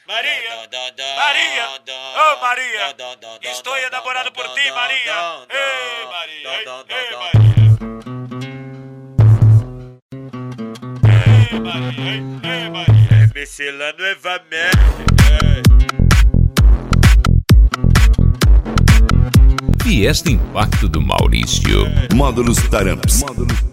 Maria, Maria, oh Maria, estou enamorado por ti, Maria. Ei, Maria, ei, Maria. Ei, Maria, ei, Maria. MC La nuevamente. Fiesta Impacto do Maurício. Módulos Taramps.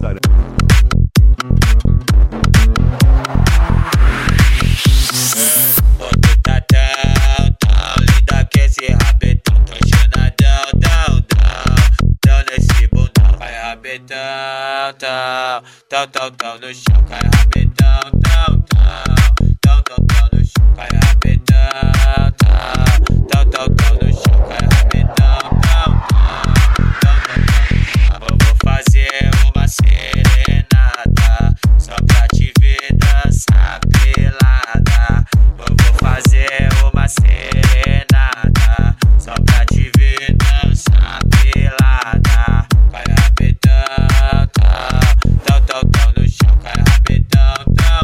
Linda que esse rabetão, tô chanadão, dão nesse bundão. Vai rabetão, tão no chão. Cai rabetão, tão no chão. Cai rabetão, tão no chão. Cai rabetão, tão vou fazer uma serenata só pra te ver dançar pelada. Vou fazer uma serenata só pra te ver dançar pelada. Cai rabetão, tão no chão. Cai rabetão,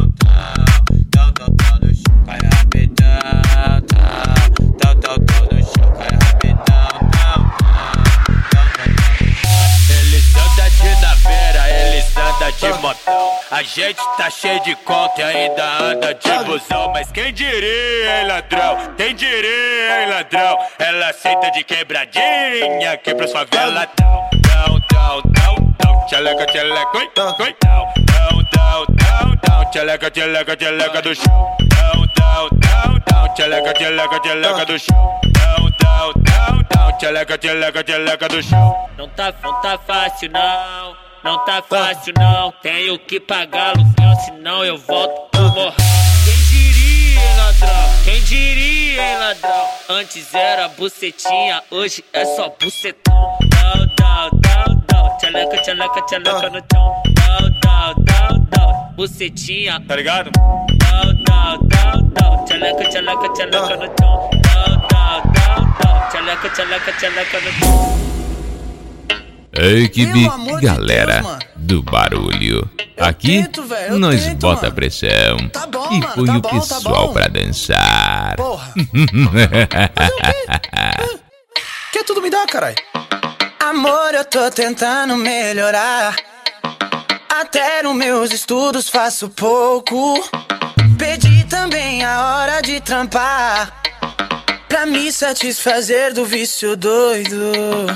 tão no chão. Cai rabetão, tão no chão. Cai rabetão, eles andam de naveira, eles andam de motão. A gente tá cheio de conta e ainda anda de busão. Mas quem diria, hein, ladrão? Quem diria, hein, ladrão? Ela aceita de quebradinha, quebra sua vela. Tcheleca, oi, tcheleca do chão. Tcheleca do chão. Tcheleca do chão. Não tá fácil não, não tá fácil não. Tenho que pagar aluguel, senão eu volto pro morro. Quem diria, hein, ladrão? Quem diria, hein, ladrão? Antes era bucetinha, hoje é só bucetão. Dão, tcheleca no chão. Dão, bucetinha, tá ligado? Dão, tcheleca no chão. Dão, tcheleca no chão. Equipe, galera do barulho. Aqui nós bota pressão e põe o pessoal pra dançar. Porra. Quer tudo me dar, carai? Amor, eu tô tentando melhorar. Até nos meus estudos faço pouco. Pedi também a hora de trampar pra me satisfazer do vício doido.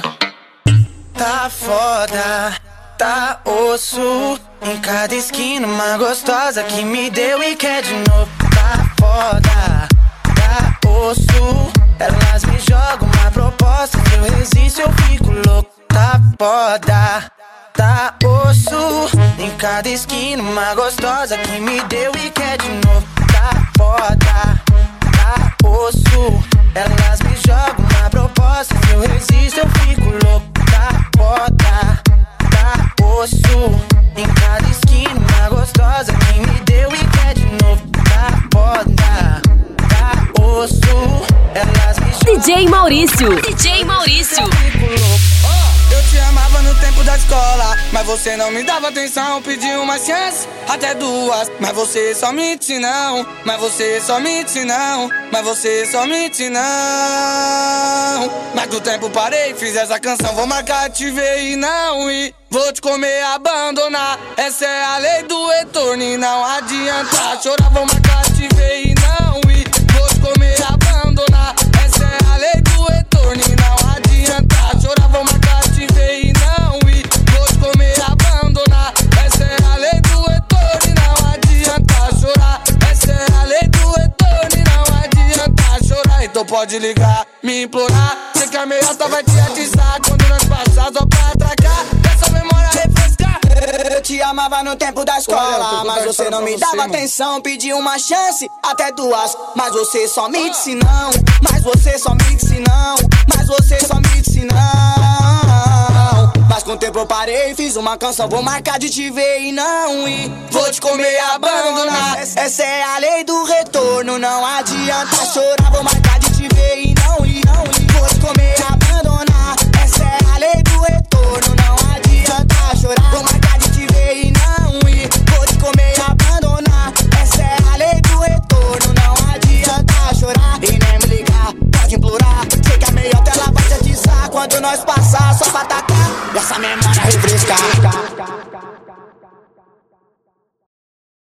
Tá foda, tá osso. Em cada esquina uma gostosa que me deu e quer de novo. Tá foda, tá osso. Elas me jogam uma proposta, se eu resisto eu fico louco. Tá foda, tá osso. Em cada esquina uma gostosa que me deu e quer de novo. Tá foda, tá osso. Elas me jogam uma proposta, se eu resisto eu fico louco. Tá foda, tá osso. Em cada esquina uma gostosa que me deu e quer de novo. Tá foda, tá osso. Elas me jogam. DJ Maurício. Eu te amava no tempo da escola, mas você não me dava atenção. Pedi uma chance, até duas, mas você só mente não. Mas você só mente não. Mas você só mente não. Mas do tempo parei, fiz essa canção. Vou marcar, te ver e não ir. Vou te comer, abandonar. Essa é a lei do retorno e não adianta chorar. Vou marcar, te ver e não ir. Vou te comer, abandonar. Essa é a lei do retorno e não adianta chorar. Vou marcar, te ver e não ir. Vou te comer, abandonar. Essa é a lei do retorno e não adianta chorar. Essa é a lei do retorno e não adianta chorar. Então pode ligar, me implorar. Sei que a meiota vai te atiçar quando nós passar só pra atracar. Essa memória refrescar. Eu te amava no tempo da escola, mas você não me dava atenção. Pedi uma chance, até duas, mas você só me disse não. Mas você só me disse não. Mas você só me disse não. Mas com o tempo eu parei, fiz uma canção. Vou marcar de te ver e não ir. Vou te comer e abandonar. Essa é a lei do retorno, não adianta chorar. Vou marcar de te ver e não ir. Vou te comer e abandonar. Essa é a lei do retorno, não adianta chorar. Vou marcar de te ver e não ir. Vou te comer e abandonar. Essa é a lei do retorno, não adianta chorar. pode implorar. Sei que a meia tela vai te atiçar quando nós passar, só pra atacar e essa memória refrescar.